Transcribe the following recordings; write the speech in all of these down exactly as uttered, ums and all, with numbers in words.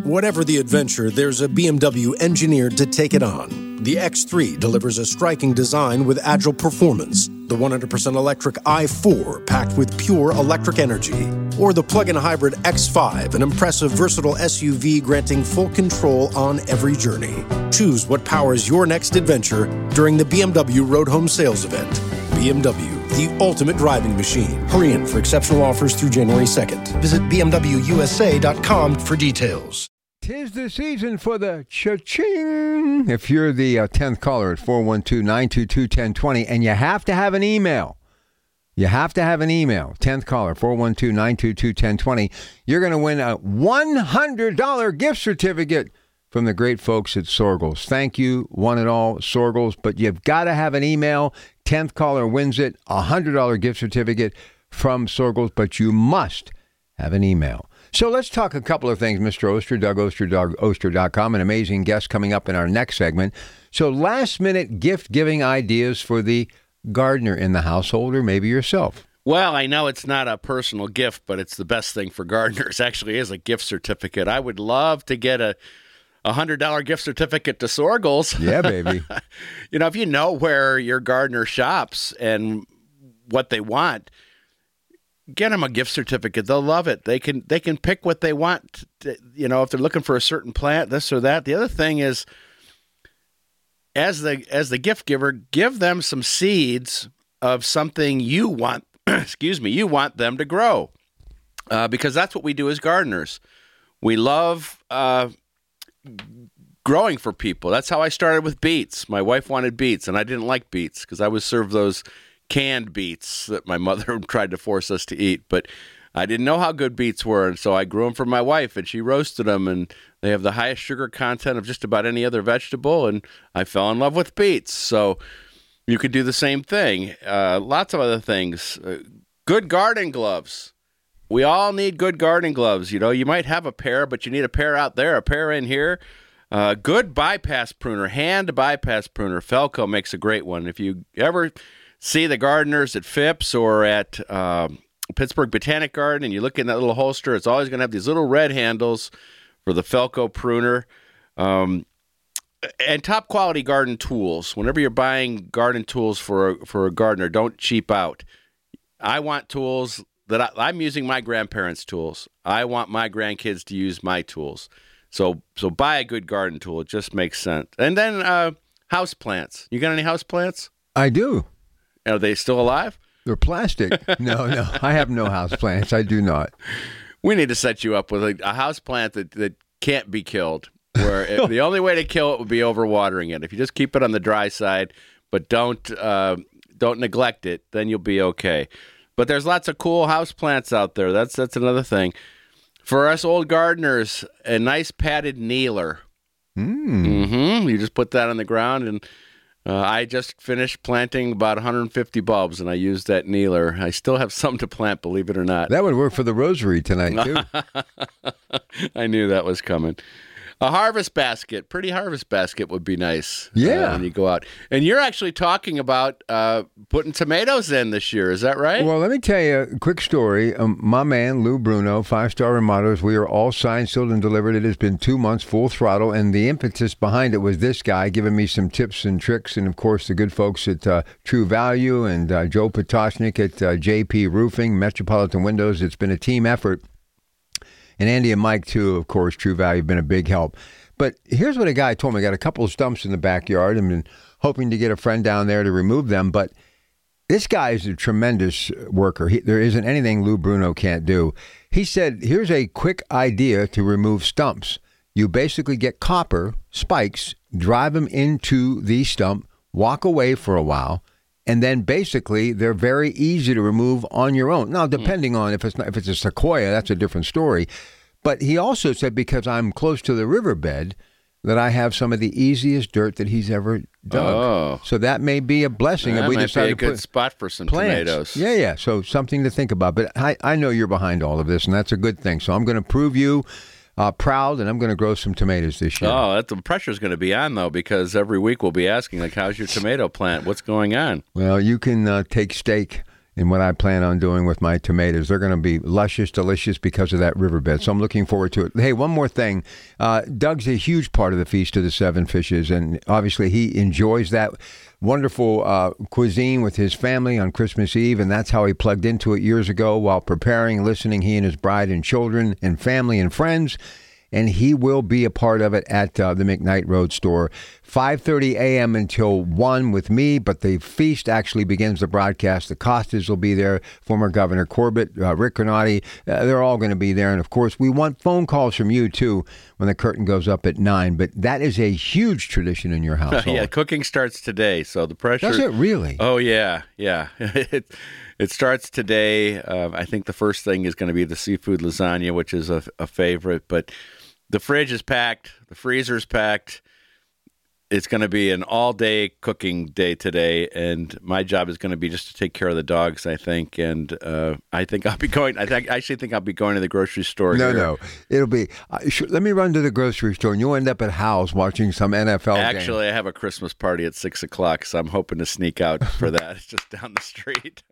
Whatever the adventure, there's a B M W engineered to take it on. The X three delivers a striking design with agile performance. The one hundred percent electric i four, packed with pure electric energy. Or the plug-in hybrid X five, an impressive, versatile S U V granting full control on every journey. Choose what powers your next adventure during the B M W Road Home Sales Event. B M W, the ultimate driving machine. Hurry in for exceptional offers through January second. Visit b m w u s a dot com for details. 'Tis the season for the cha-ching. If you're the uh, tenth caller at four one two, nine two two, one oh two oh, and you have to have an email, you have to have an email, tenth caller, four one two, nine two two, one oh two oh, you're going to win a one hundred dollars gift certificate from the great folks at Sorgels. Thank you, one and all, Sorgels, but you've got to have an email. tenth caller wins it, a one hundred dollars gift certificate from Sorgels, but you must have an email. So let's talk a couple of things, Mister Oster, Doug Oster, Doug Oster dot com, an amazing guest coming up in our next segment. So last-minute gift-giving ideas for the gardener in the household, or maybe yourself. Well, I know it's not a personal gift, but it's the best thing for gardeners. Actually, is a gift certificate. I would love to get a one hundred dollars gift certificate to Sorgels. Yeah, baby. You know, if you know where your gardener shops and what they want, get them a gift certificate. They'll love it. They can they can pick what they want. To, you know, if they're looking for a certain plant, this or that. The other thing is, as the as the gift giver, give them some seeds of something you want. excuse me, you want them to grow, uh, because that's what we do as gardeners. We love uh, growing for people. That's how I started with beets. My wife wanted beets, and I didn't like beets because I was served those canned beets that my mother tried to force us to eat, but I didn't know how good beets were, and so I grew them for my wife, and she roasted them, and they have the highest sugar content of just about any other vegetable, and I fell in love with beets. So you could do the same thing. Uh, lots of other things. Uh, good garden gloves. We all need good garden gloves. You know, you might have a pair, but you need a pair out there, a pair in here. Uh, good bypass pruner, hand bypass pruner. Felco makes a great one. If you ever see the gardeners at Phipps or at um, Pittsburgh Botanic Garden, and you look in that little holster, it's always going to have these little red handles for the Felco pruner. Um, and top quality garden tools. Whenever you're buying garden tools for a, for a gardener, don't cheap out. I want tools that I, I'm using my grandparents' tools. I want my grandkids to use my tools. So so buy a good garden tool. It just makes sense. And then uh, house plants. You got any house plants? I do. Are they still alive? They're plastic. No, no. I have no house plants. I do not. We need to set you up with a, a house plant that, that can't be killed, where it, the only way to kill it would be overwatering it. If you just keep it on the dry side, but don't uh, don't neglect it, then you'll be okay. But there's lots of cool house plants out there. That's that's another thing. For us old gardeners, a nice padded kneeler. Mm. Mm-hmm. You just put that on the ground, and uh, I just finished planting about one hundred fifty bulbs, and I used that kneeler. I still have some to plant, believe it or not. That would work for the rosary tonight, too. I knew that was coming. A harvest basket, pretty harvest basket would be nice. Yeah. Uh, when you go out. And you're actually talking about uh, putting tomatoes in this year. Is that right? Well, let me tell you a quick story. Um, my man, Lou Bruno, Five Star Remodelers, we are all signed, sealed, and delivered. It has been two months, full throttle, and the impetus behind it was this guy giving me some tips and tricks, and, of course, the good folks at uh, True Value and uh, Joe Potoshnik at uh, J P Roofing, Metropolitan Windows. It's been a team effort. And Andy and Mike, too, of course, True Value, have been a big help. But here's what a guy told me. I got a couple of stumps in the backyard. I've been hoping to get a friend down there to remove them. But this guy is a tremendous worker. He, there isn't anything Lou Bruno can't do. He said, here's a quick idea to remove stumps. You basically get copper spikes, drive them into the stump, walk away for a while, and then basically they're very easy to remove on your own. Now, depending on if it's not, if it's a sequoia, that's a different story. But he also said because I'm close to the riverbed that I have some of the easiest dirt that he's ever dug. Oh. So that may be a blessing. That we might decided be a to good put spot for some plants. tomatoes. Yeah, yeah. So something to think about. But I, I know you're behind all of this, and that's a good thing. So I'm going to prove you Uh, proud, and I'm going to grow some tomatoes this year. Oh, that, the pressure's going to be on, though, because every week we'll be asking, like, how's your tomato plant? What's going on? Well, you can uh, take stake in what I plan on doing with my tomatoes. They're going to be luscious, delicious because of that riverbed. So I'm looking forward to it. Hey, one more thing. Uh, Doug's a huge part of the Feast of the Seven Fishes, and obviously he enjoys that wonderful uh, cuisine with his family on Christmas Eve, and that's how he plugged into it years ago while preparing, listening, he and his bride and children and family and friends. And he will be a part of it at uh, the McKnight Road store, five thirty a.m. until one with me, but the feast actually begins the broadcast. The Costas will be there, former Governor Corbett, uh, Rick Granati, uh, they're all going to be there. And, of course, we want phone calls from you, too, when the curtain goes up at nine. But that is a huge tradition in your household. Yeah, cooking starts today, so the pressure... Does it really? Oh, yeah, yeah. it, it starts today. Uh, I think the first thing is going to be the seafood lasagna, which is a, a favorite, but... The fridge is packed. The freezer is packed. It's going to be an all-day cooking day today, and my job is going to be just to take care of the dogs, I think. And uh, I think I'll be going. I think I actually think I'll be going to the grocery store. No, here. no, it'll be. Uh, sh- let me run to the grocery store, and you'll end up at Howe's watching some N F L. Actually, game. I have a Christmas party at six o'clock, so I'm hoping to sneak out for that. It's just down the street.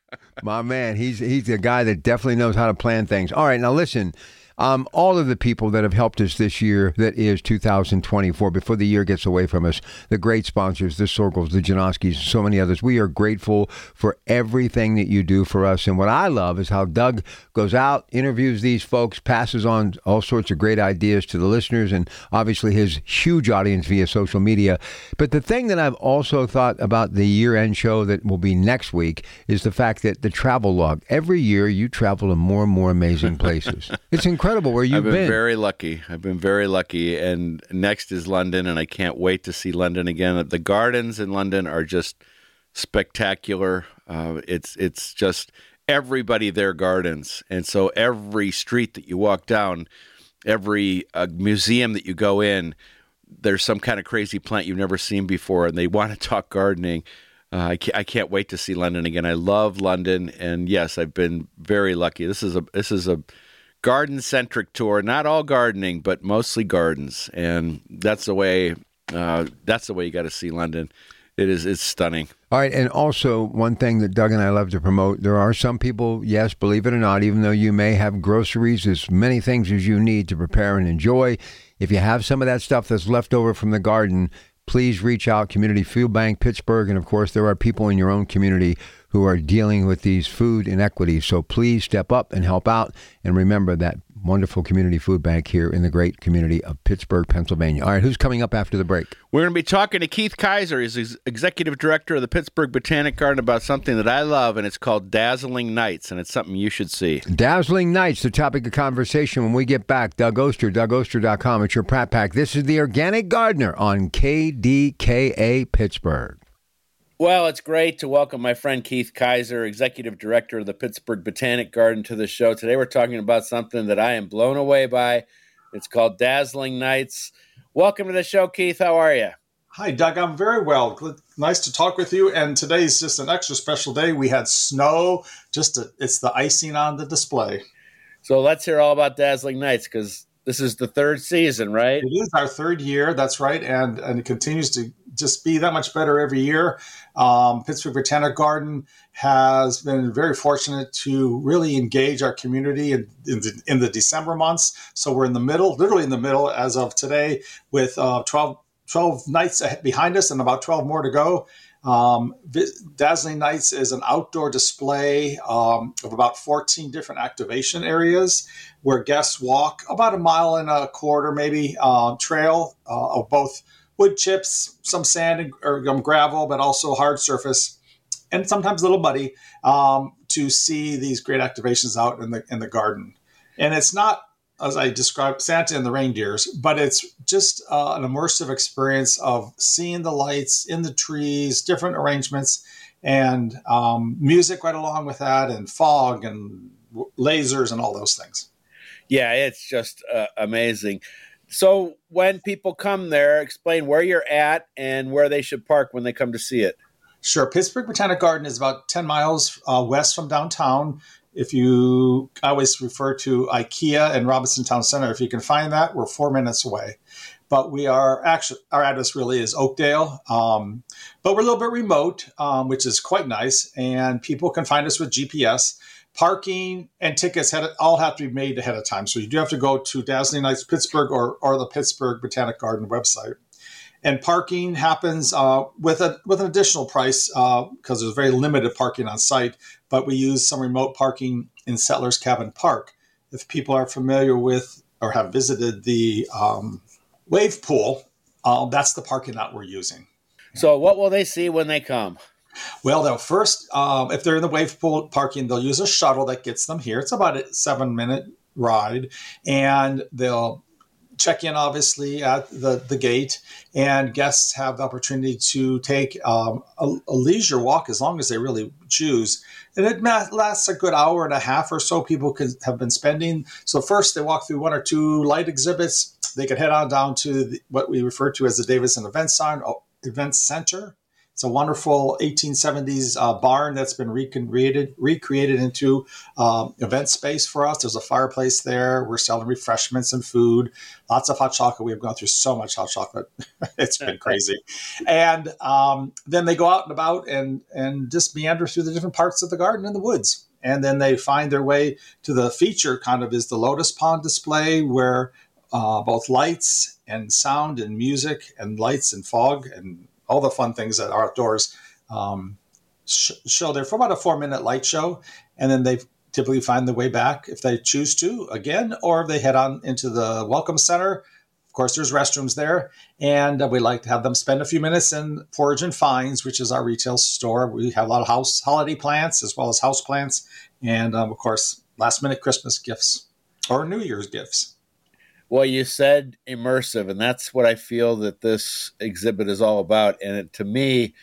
My man, he's he's the guy that definitely knows how to plan things. All right, now listen. Um, all of the people that have helped us this year, that is two thousand twenty-four, before the year gets away from us, the great sponsors, the Sorgels, the Janoskis, so many others, we are grateful for everything that you do for us. And what I love is how Doug goes out, interviews these folks, passes on all sorts of great ideas to the listeners, and obviously his huge audience via social media. But the thing that I've also thought about the year-end show that will be next week is the fact that the travel log. Every year you travel to more and more amazing places. It's incredible. Incredible where you've I've been, been. very lucky. I've been very lucky. And next is London, and I can't wait to see London again. The gardens in London are just spectacular. Uh, it's it's just everybody there gardens. And so every street that you walk down, every uh, museum that you go in, there's some kind of crazy plant you've never seen before, and they want to talk gardening. Uh, I, can't, I can't wait to see London again. I love London, and yes, I've been very lucky. This is a this is a garden-centric tour, not all gardening, but mostly gardens, and that's the way. Uh, that's the way you got to see London. It is. It's stunning. All right, and also one thing that Doug and I love to promote: there are some people, yes, believe it or not, even though you may have groceries, as many things as you need to prepare and enjoy. If you have some of that stuff that's left over from the garden, please reach out. Community Food Bank, Pittsburgh, and of course, there are people in your own community who are dealing with these food inequities. So please step up and help out. And remember that wonderful community food bank here in the great community of Pittsburgh, Pennsylvania. All right, who's coming up after the break? We're going to be talking to Keith Kaiser. He's ex- executive director of the Pittsburgh Botanic Garden about something that I love, and it's called Dazzling Nights, and it's something you should see. Dazzling Nights, the topic of conversation when we get back. Doug Oster, Doug Oster dot com. It's your Pratt Pack. This is The Organic Gardener on K D K A Pittsburgh. Well, it's great to welcome my friend Keith Kaiser, Executive Director of the Pittsburgh Botanic Garden, to the show. Today we're talking about something that I am blown away by. It's called Dazzling Nights. Welcome to the show, Keith. How are you? Hi, Doug. I'm very well. Nice to talk with you. And today's just an extra special day. We had snow. Just to, it's the icing on the display. So let's hear all about Dazzling Nights, because this is the third season, right? It is our third year. That's right. And, and it continues to just be that much better every year. Um, Pittsburgh Botanic Garden has been very fortunate to really engage our community in, in, the, in the December months. So we're in the middle, literally in the middle as of today, with uh, twelve, twelve nights behind us and about twelve more to go. Um, Dazzling Nights is an outdoor display um, of about fourteen different activation areas where guests walk about a mile and a quarter, maybe, uh, trail uh, of both wood chips, some sand and, or um, gravel, but also hard surface, and sometimes a little muddy, um, to see these great activations out in the in the garden. And it's not, as I described, Santa and the reindeers, but it's just uh, an immersive experience of seeing the lights in the trees, different arrangements, and um, music right along with that, and fog and lasers and all those things. Yeah, it's just uh, amazing. So when people come there, explain where you're at and where they should park when they come to see it. Sure. Pittsburgh Botanic Garden is about ten miles uh, west from downtown If you I always refer to IKEA and Robinson Town Center. If you can find that, we're four minutes away. But we are actually, our address really is Oakdale, um, but we're a little bit remote, um, which is quite nice. And people can find us with G P S. Parking and tickets had, all have to be made ahead of time. So you do have to go to Dazzling Lights Pittsburgh or, or the Pittsburgh Botanic Garden website. And parking happens uh, with a with an additional price because uh, there's very limited parking on site. But we use some remote parking in Settlers Cabin Park. If people are familiar with or have visited the um, wave pool, uh, that's the parking lot we're using. So what will they see when they come? Well, they'll first, um, if they're in the wave pool parking, they'll use a shuttle that gets them here. It's about a seven minute ride, and they'll check in, obviously, at the, the gate, and guests have the opportunity to take um, a, a leisure walk as long as they really choose. And it lasts a good hour and a half or so people could have been spending. So first they walk through one or two light exhibits. They could head on down to the, what we refer to as the Davison Event Center. It's a wonderful eighteen seventies uh, barn that's been recreated, recreated into um, event space for us. There's a fireplace there. We're selling refreshments and food, lots of hot chocolate. We've gone through so much hot chocolate. It's been crazy. And um, then they go out and about and, and just meander through the different parts of the garden and the woods. And then they find their way to the feature, kind of is the Lotus Pond display, where uh, both lights and sound and music and lights and fog and all the fun things that are outdoors um, sh- show there for about a four minute light show. And then they typically find their way back if they choose to again, or they head on into the Welcome Center. Of course, there's restrooms there. And uh, we like to have them spend a few minutes in Forage and Finds, which is our retail store. We have a lot of house holiday plants as well as house plants. And um, of course, last minute Christmas gifts or New Year's gifts. Well, you said immersive, and that's what I feel that this exhibit is all about. And it, to me,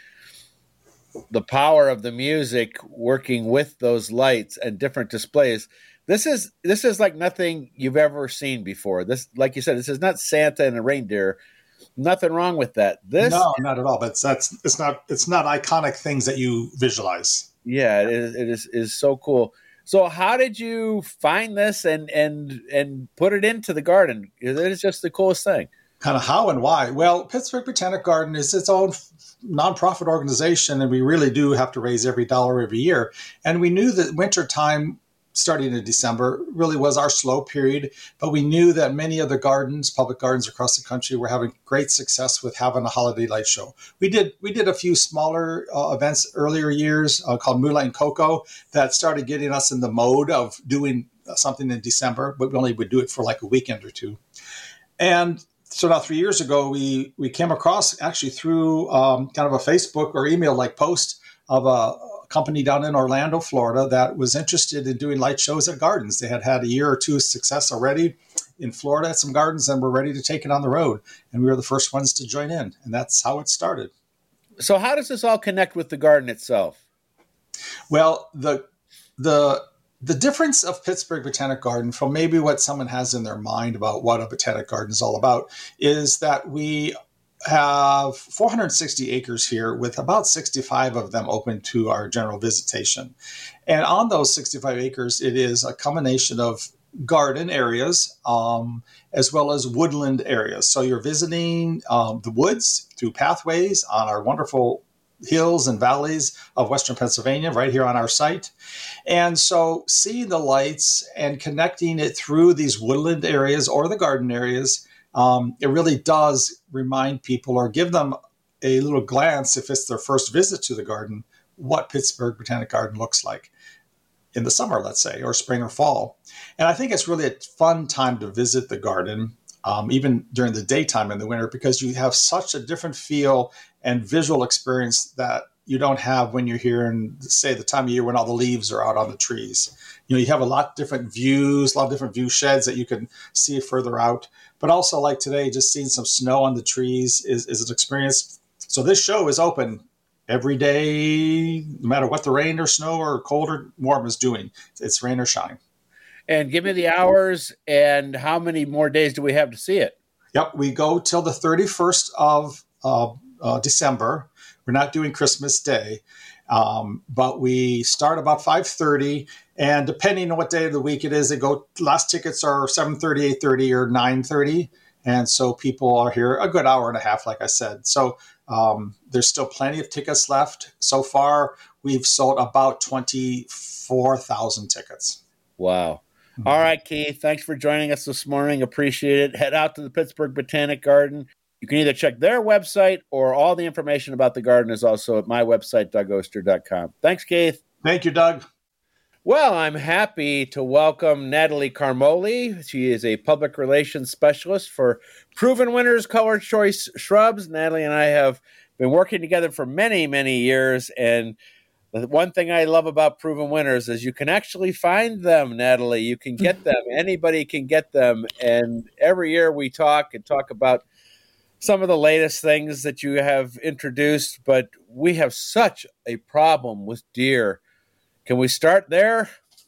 the power of the music working with those lights and different displays, this is this is like nothing you've ever seen before. This, like you said, this is not Santa and a reindeer. Nothing wrong with that. This, no, not at all. But that's it's not it's not iconic things that you visualize. Yeah, it is. It is, is so cool. So how did you find this and and and put it into the garden? It is just the coolest thing. Kind of how and why? Well, Pittsburgh Botanic Garden is its own nonprofit organization, and we really do have to raise every dollar every year. And we knew that wintertime, starting in December, really was our slow period. But we knew that many other gardens, public gardens across the country, were having great success with having a holiday light show. We did we did a few smaller uh, events earlier years uh, called Moonlight and Cocoa that started getting us in the mode of doing something in December, but we only would do it for like a weekend or two. And so now three years ago, we we came across actually through um, kind of a Facebook or email like post of a company down in Orlando, Florida, that was interested in doing light shows at gardens. They had had a year or two of success already in Florida at some gardens and were ready to take it on the road. And we were the first ones to join in. And that's how it started. So how does this all connect with the garden itself? Well, the the the difference of Pittsburgh Botanic Garden from maybe what someone has in their mind about what a botanic garden is all about is that we have four hundred sixty acres here, with about sixty-five of them open to our general visitation. And on those sixty-five acres, it is a combination of garden areas um, as well as woodland areas. So you're visiting um, the woods through pathways on our wonderful hills and valleys of Western Pennsylvania right here on our site. And so seeing the lights and connecting it through these woodland areas or the garden areas, Um, it really does remind people or give them a little glance, if it's their first visit to the garden, what Pittsburgh Botanic Garden looks like in the summer, let's say, or spring or fall. And I think it's really a fun time to visit the garden, um, even during the daytime in the winter, because you have such a different feel and visual experience that you don't have when you're here in, say, the time of year when all the leaves are out on the trees. You know, you have a lot of different views, a lot of different view sheds that you can see further out. But also, like today, just seeing some snow on the trees is, is an experience. So this show is open every day, no matter what the rain or snow or cold or warm is doing. It's rain or shine. And give me the hours and how many more days do we have to see it? Yep, we go till the thirty-first of uh, uh, December. We're not doing Christmas Day, um, but we start about five thirty, And depending on what day of the week it is, they go. Last tickets are seven thirty, eight thirty, or nine thirty. And so people are here a good hour and a half, like I said. So um, there's still plenty of tickets left. So far, we've sold about twenty-four thousand tickets. Wow. Mm-hmm. All right, Keith, thanks for joining us this morning. Appreciate it. Head out to the Pittsburgh Botanic Garden. You can either check their website or all the information about the garden is also at my website, doug oster dot com. Thanks, Keith. Thank you, Doug. Well, I'm happy to welcome Natalie Carmoli. She is a public relations specialist for Proven Winners Color Choice Shrubs. Natalie and I have been working together for many, many years. And the one thing I love about Proven Winners is you can actually find them, Natalie. You can get them. Anybody can get them. And every year we talk and talk about some of the latest things that you have introduced. But we have such a problem with deer. Can we start there?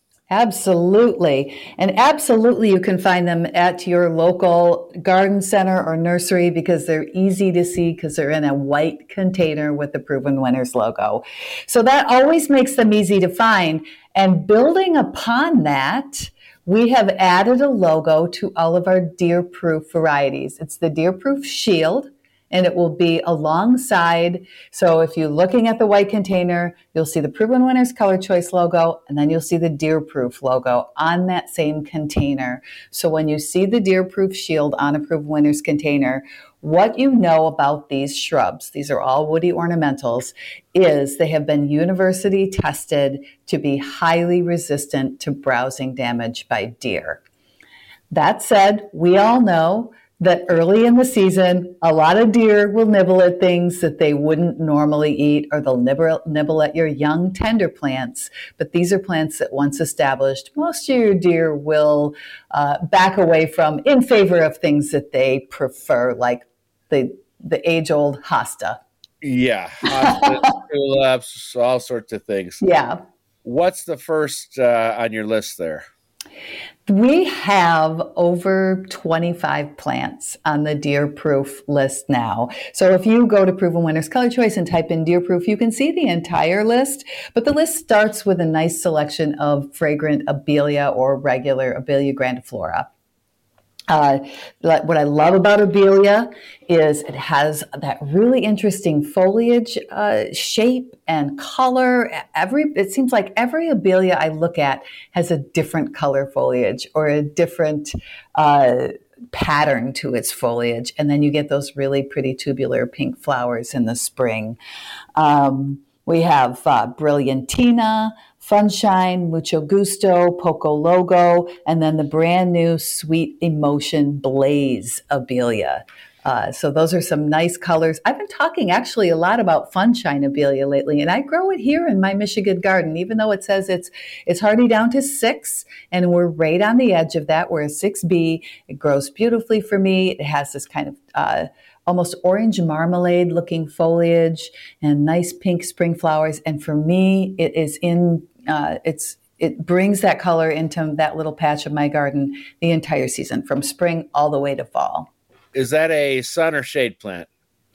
Absolutely. And absolutely, you can find them at your local garden center or nursery because they're easy to see because they're in a white container with the Proven Winners logo. So that always makes them easy to find. And building upon that, we have added a logo to all of our deer-proof varieties. It's the Deer-Proof Shield. And it will be alongside. So if you're looking at the white container, you'll see the Proven Winners Color Choice logo, and then you'll see the Deer-Proof logo on that same container. So when you see the Deer-Proof Shield on a Proven Winners container, what you know about these shrubs, these are all woody ornamentals, is they have been university tested to be highly resistant to browsing damage by deer. That said, we all know that early in the season, a lot of deer will nibble at things that they wouldn't normally eat, or they'll nibble, nibble at your young tender plants. But these are plants that once established, most of your deer will uh, back away from in favor of things that they prefer, like the the age-old hosta. Yeah, hosta, tulips, all sorts of things. Yeah. What's the first uh, on your list there? We have over twenty-five plants on the Deer-Proof list now. So if you go to Proven Winners Color Choice and type in Deer-Proof, you can see the entire list. But the list starts with a nice selection of fragrant Abelia or regular Abelia grandiflora. Uh, what I love about Abelia is it has that really interesting foliage uh, shape and color. Every it seems like every Abelia I look at has a different color foliage or a different uh, pattern to its foliage, and then you get those really pretty tubular pink flowers in the spring. Um, we have uh, Brilliantina, Funshine, Mucho Gusto, Poco Logo, and then the brand new Sweet Emotion Blaze Abelia. Uh, so those are some nice colors. I've been talking actually a lot about Funshine Abelia lately, and I grow it here in my Michigan garden, even though it says it's it's hardy down to six, and we're right on the edge of that. We're a six B. It grows beautifully for me. It has this kind of uh, almost orange marmalade looking foliage and nice pink spring flowers. And for me, it is in, uh, it's, it brings that color into that little patch of my garden the entire season from spring all the way to fall. Is that a sun or shade plant?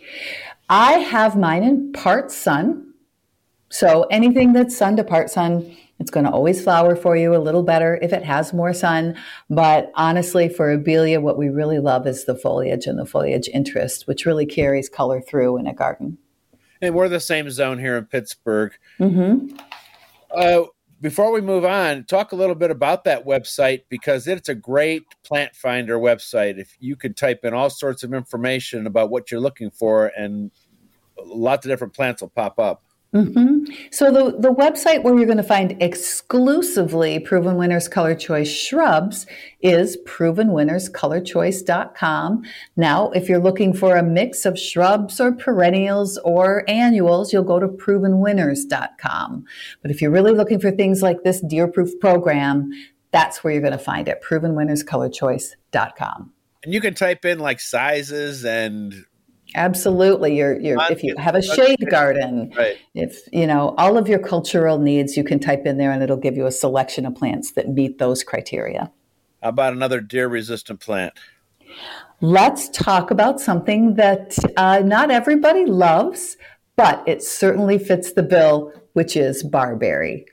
I have mine in part sun. So anything that's sun to part sun, it's going to always flower for you a little better if it has more sun. But honestly, for Abelia, what we really love is the foliage and the foliage interest, which really carries color through in a garden. And we're the same zone here in Pittsburgh. Mm-hmm. Uh, before we move on, talk a little bit about that website, because it's a great plant finder website. If you could type in all sorts of information about what you're looking for, and lots of different plants will pop up. Mm-hmm. So the, the website where you're going to find exclusively Proven Winners Color Choice shrubs is proven winners color choice dot com. Now, if you're looking for a mix of shrubs or perennials or annuals, you'll go to proven winners dot com. But if you're really looking for things like this Deer-Proof program, that's where you're going to find it, proven winners color choice dot com. And you can type in like sizes and... Absolutely. You're, you're, if you have a shade garden, right. if, you know, all of your cultural needs, you can type in there and it'll give you a selection of plants that meet those criteria. How about another deer-resistant plant? Let's talk about something that uh, not everybody loves, but it certainly fits the bill, which is barberry.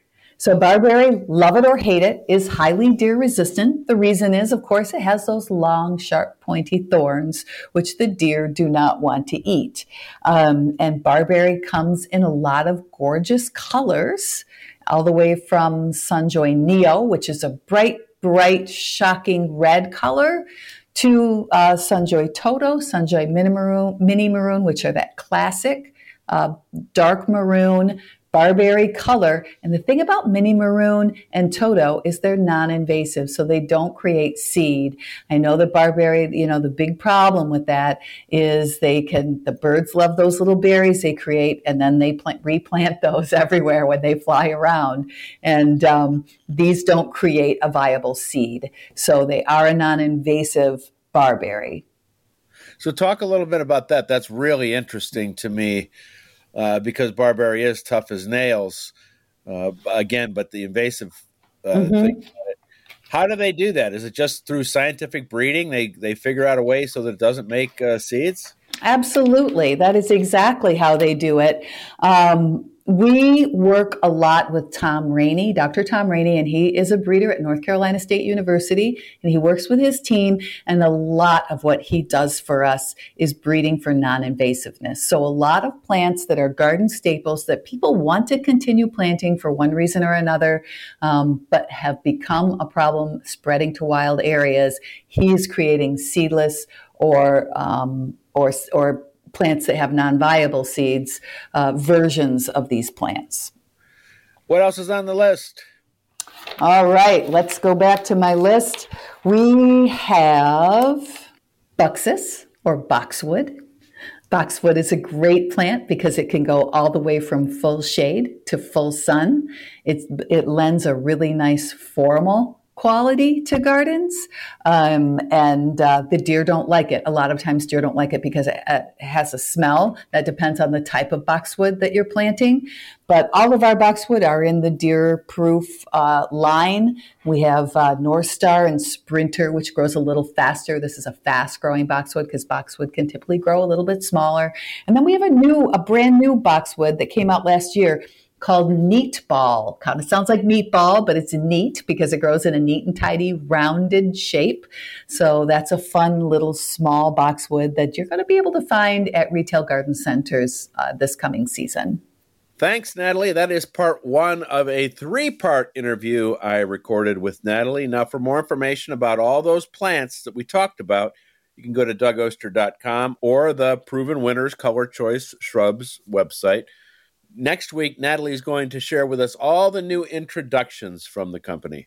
So barberry, love it or hate it, is highly deer resistant. The reason is, of course, it has those long, sharp, pointy thorns, which the deer do not want to eat. Um, and barberry comes in a lot of gorgeous colors, all the way from Sunjoy Neo, which is a bright, bright, shocking red color, to uh, Sunjoy Toto, Sunjoy Mini Maroon, Mini Maroon, which are that classic uh, dark maroon, barberry color. And the thing about Mini Maroon and Toto is they're non-invasive, so they don't create seed. I know that barberry, you know, the big problem with that is they can, the birds love those little berries they create, and then they plant, replant those everywhere when they fly around. And um, these don't create a viable seed. So they are a non-invasive barberry. So talk a little bit about that. That's really interesting to me. Uh, because barberry is tough as nails, uh, again, but the invasive uh, mm-hmm. thing. How do they do that? Is it just through scientific breeding? They they figure out a way so that it doesn't make uh, seeds? Absolutely. That is exactly how they do it. Um, we work a lot with Tom Rainey, Doctor Tom Rainey, and he is a breeder at North Carolina State University, and he works with his team, and a lot of what he does for us is breeding for non-invasiveness. So a lot of plants that are garden staples that people want to continue planting for one reason or another, um, but have become a problem spreading to wild areas, he's creating seedless or um, or or plants that have non-viable seeds, uh, versions of these plants. What else is on the list? All right, let's go back to my list. We have Buxus or boxwood. Boxwood is a great plant because it can go all the way from full shade to full sun. It's, it lends a really nice formal quality to gardens, um, and uh, the deer don't like it. A lot of times deer don't like it because it, it has a smell that depends on the type of boxwood that you're planting. But all of our boxwood are in the deer-proof uh, line. We have uh, North Star and Sprinter, which grows a little faster. This is a fast-growing boxwood because boxwood can typically grow a little bit smaller. And then we have a new, a brand new boxwood that came out last year called Neat Ball. Kind of sounds like meatball, but it's neat because it grows in a neat and tidy rounded shape. So that's a fun little small boxwood that you're going to be able to find at retail garden centers uh, this coming season. Thanks, Natalie. That is part one of a three-part interview I recorded with Natalie. Now, for more information about all those plants that we talked about, you can go to doug oster dot com or the Proven Winners Color Choice Shrubs website. Next week, Natalie is going to share with us all the new introductions from the company.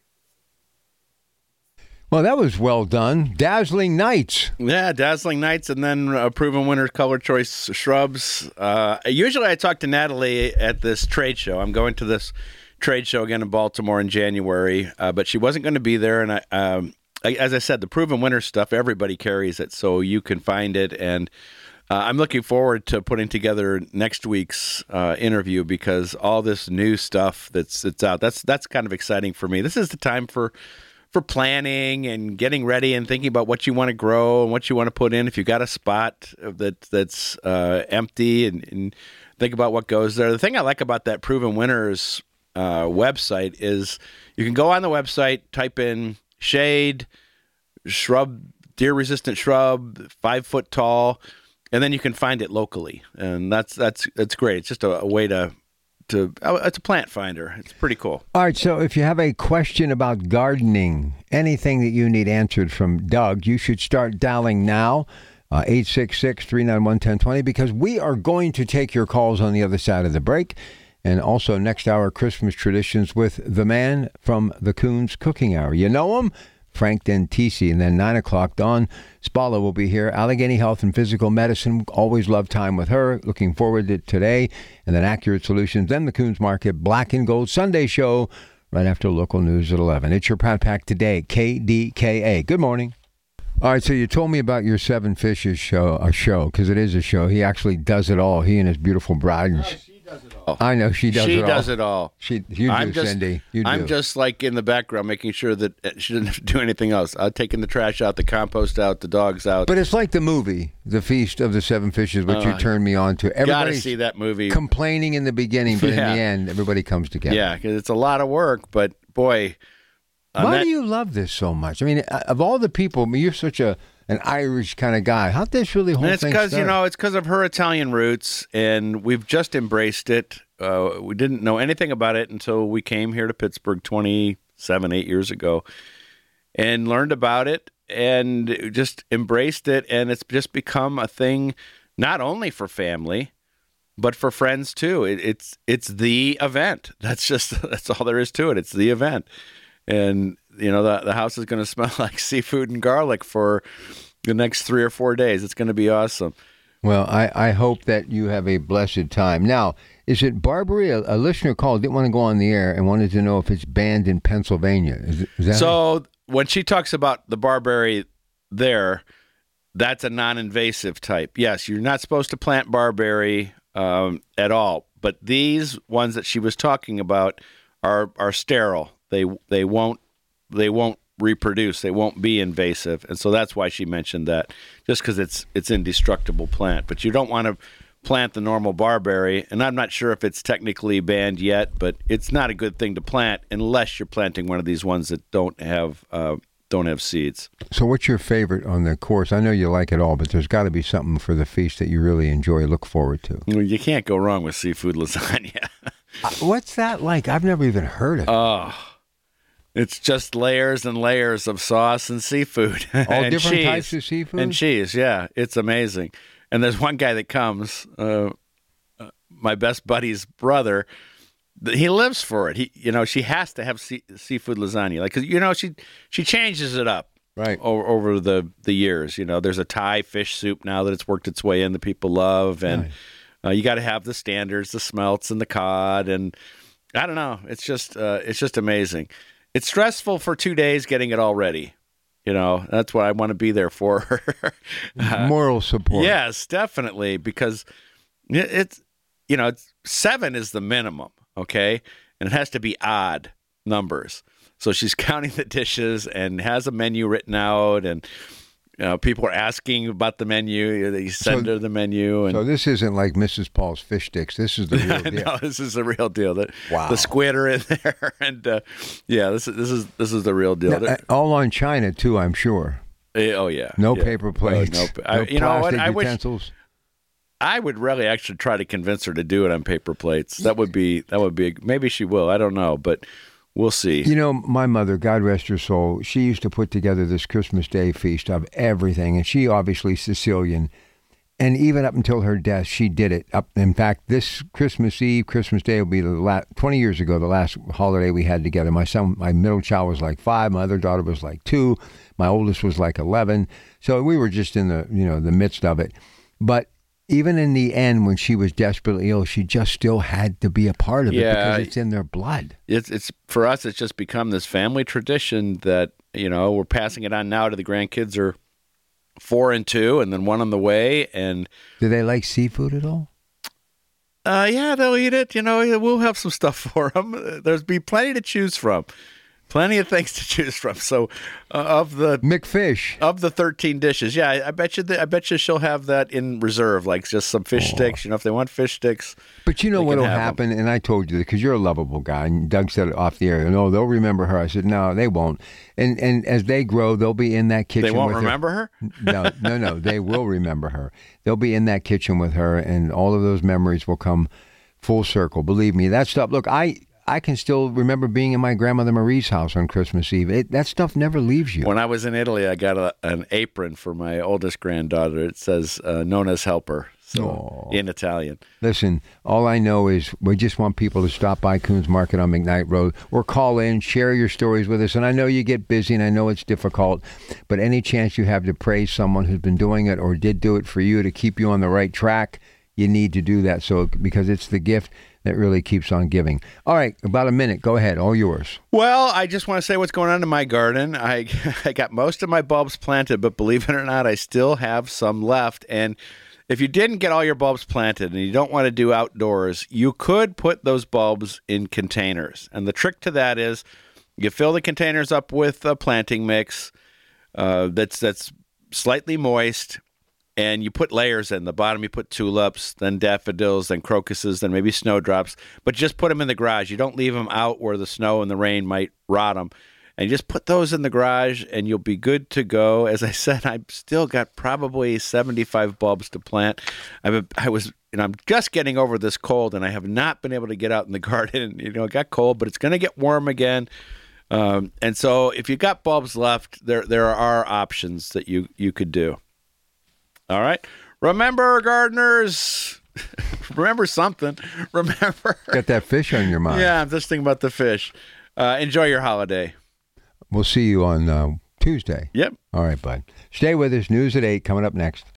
Well, that was well done. Dazzling Nights. Yeah, Dazzling Nights, and then uh, Proven Winners Color Choice Shrubs. Uh, usually I talk to Natalie at this trade show. I'm going to this trade show again in Baltimore in January, uh, but she wasn't going to be there. And I, um, I, as I said, the Proven Winners stuff, everybody carries it, so you can find it. And Uh, I'm looking forward to putting together next week's uh, interview because all this new stuff that's that's out, that's that's kind of exciting for me. This is the time for for planning and getting ready and thinking about what you want to grow and what you want to put in. If you've got a spot that that's uh, empty, and, and think about what goes there. The thing I like about that Proven Winners uh, website is you can go on the website, type in shade, shrub, deer-resistant shrub, five foot tall, and then you can find it locally, and that's that's that's great. It's just a, a way to to it's a plant finder. It's pretty cool. All right, so if you have a question about gardening, anything that you need answered from Doug, you should start dialing now, uh, eight six six, three nine one, one zero two zero, because we are going to take your calls on the other side of the break. And also next hour, Christmas traditions with the man from the Coons Cooking Hour. You know him? Frank Dentisi. And then nine o'clock, Dawn Spalla will be here. Allegheny Health and Physical Medicine. Always love time with her. Looking forward to today. And then Accurate Solutions. Then the Coons Market Black and Gold Sunday show right after local news at eleven. It's your Pat Pack today, K D K A. Good morning. All right, so you told me about your Seven Fishes show, a show, because it is a show. He actually does it all. He and his beautiful bride. Oh, she does it all. I know she does she it all. does it all. She, you do, I'm just, Cindy. You do. I'm just like in the background making sure that she doesn't have to do anything else. I'm taking the trash out, the compost out, the dogs out. But it's like the movie, The Feast of the Seven Fishes, which Uh, you turned me on to. Gotta Everybody's see that movie. complaining in the beginning, but Yeah. in the end, everybody comes together. Yeah, because it's a lot of work, but boy. on Why that- do you love this so much? I mean, uh, of all the people, I mean, you're such a an Irish kind of guy. How'd this really whole And it's thing because you start? know it's because of her Italian roots, and we've just embraced it. Uh, we didn't know anything about it until we came here to Pittsburgh twenty-seven, eight years ago, and learned about it, and just embraced it, and it's just become a thing, not only for family, but for friends too. It, it's it's the event. That's just that's all there is to it. It's the event, and you know the the house is going to smell like seafood and garlic for the next three or four days. It's going to be awesome. Well, I, I hope that you have a blessed time. Now, is it Barbary? A, a listener called, didn't want to go on the air, and wanted to know if it's banned in Pennsylvania. Is, it- is that So when she talks about the barberry there, that's a non-invasive type. Yes, you're not supposed to plant barberry um, at all. But these ones that she was talking about are are sterile. They they won't they won't reproduce. They won't be invasive, and so that's why she mentioned that. Just because it's it's indestructible plant, but you don't want to plant the normal barberry. And I'm not sure if it's technically banned yet, but it's not a good thing to plant unless you're planting one of these ones that don't have uh, don't have seeds. So what's your favorite on the course? I know you like it all, but there's got to be something for the feast that you really enjoy, look forward to. Well, you can't go wrong with seafood lasagna. Uh, What's that like? I've never even heard of it. Oh, it's just layers and layers of sauce and seafood. All and different cheese. types of seafood? And cheese, yeah. It's amazing. And there's one guy that comes, uh, uh, my best buddy's brother, th- he lives for it. He, you know, she has to have sea- seafood lasagna. Like, 'cause, you know, she she changes it up. Right. Over, over the, the years. You know, there's a Thai fish soup now that it's worked its way in that people love. And Nice. uh, you got to have the standards, the smelts and the cod. And I don't know. It's just uh, it's just amazing. It's stressful for two days getting it all ready. You know, that's what I want to be there for. Uh, Moral support. yes, definitely. Because it- it's, you know, it's, seven is the minimum, okay? And it has to be odd numbers. So she's counting the dishes and has a menu written out, and you know, people are asking about the menu. You send So- her the menu, and So this isn't like Missus Paul's fish sticks. This is the real deal. no, this is the real deal. The, Wow. the squid are in there, and uh, yeah, this is this is this is the real deal. Now, uh, all on China too, I'm sure. Eh, oh yeah, No yeah. paper plates. Oh, no, no I, you know what? plastic I wish utensils. I would really actually try to convince her to do it on paper plates. That would be that would be maybe she will. I don't know, but we'll see. You know, my mother, God rest her soul, she used to put together this Christmas Day feast of everything, and she obviously Sicilian, and even up until her death, she did it. Up, in fact, this Christmas Eve, Christmas Day will be the last, twenty years ago, the last holiday we had together. My son, my middle child was like five, my other daughter was like two, my oldest was like eleven, so we were just in the, you know, the midst of it. But even in the end, when she was desperately ill, she just still had to be a part of it Yeah. because it's in their blood. It's it's for us. It's just become this family tradition that you know we're passing it on now to the grandkids. Are four and two, and then one on the way. And Do they like seafood at all? uh, yeah, they'll eat it. You know, we'll have some stuff for them. There's be plenty to choose from. Plenty of things to choose from. So, uh, of the McFish. of the thirteen dishes, yeah, I, I bet you. That, I bet you she'll have that in reserve, like just some fish sticks. You know, if they want fish sticks. But you know They what'll can have happen, and I told you because you're a lovable guy, and Doug said it off the air. No, they'll remember her. I said, no, they won't. And and as they grow, they'll be in that kitchen. They won't with remember her. her. No, no, no. They will remember her. They'll be in that kitchen with her, and all of those memories will come full circle. Believe me, that stuff. Look, I I can still remember being in my grandmother Marie's house on Christmas Eve. It, that stuff never leaves you. When I was in Italy, I got a, an apron for my oldest granddaughter. It says uh, "Nona's helper," so in Italian. Listen, all I know is we just want people to stop by Coons Market on McKnight Road or call in, share your stories with us. And I know you get busy and I know it's difficult, but any chance you have to praise someone who's been doing it or did do it for you to keep you on the right track, you need to do that. So because it's the gift that really keeps on giving. All right, about a minute. Go ahead. All yours. Well, I just want to say what's going on in my garden. I I got most of my bulbs planted, but believe it or not, I still have some left. And if you didn't get all your bulbs planted and you don't want to do outdoors, you could put those bulbs in containers. And the trick to that is you fill the containers up with a planting mix uh, that's that's slightly moist, and you put layers in. The bottom you put tulips, then daffodils, then crocuses, then maybe snowdrops. But just put them in the garage. You don't leave them out where the snow and the rain might rot them. And you just put those in the garage, and you'll be good to go. As I said, I've still got probably seventy-five bulbs to plant. I've, I was, you know, I'm just getting over this cold, and I have not been able to get out in the garden. You know, it got cold, but it's going to get warm again. Um, and so, if you got bulbs left, there there are options that you you could do. All right, remember, gardeners. Remember something. Remember. Got that fish on your mind. Yeah, I'm just thinking about the fish. Uh, enjoy your holiday. We'll see you on uh, Tuesday. Yep. All right, bud. Stay with us. News at eight coming up next.